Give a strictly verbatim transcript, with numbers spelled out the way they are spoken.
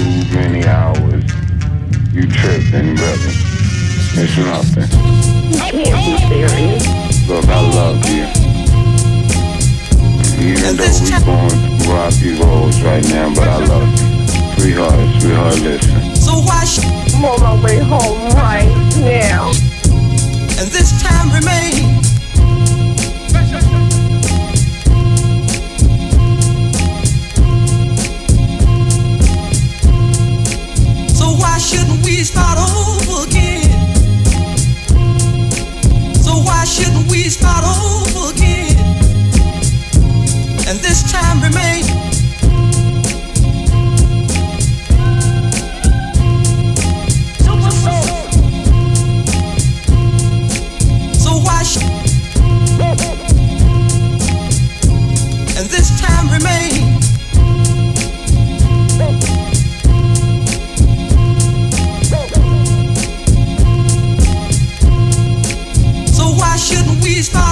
too many hours. You tripping, brother. It's nothing. You can't be serious. Look, I love you. Even though we going through rocky roads right now, but I love you. Sweetheart, sweetheart, listen. So why should I'm on my way home right now. and this time remain? So why shouldn't we start over again? So why shouldn't we start over again? And this time remain. So why should and this time remain? So why shouldn't we start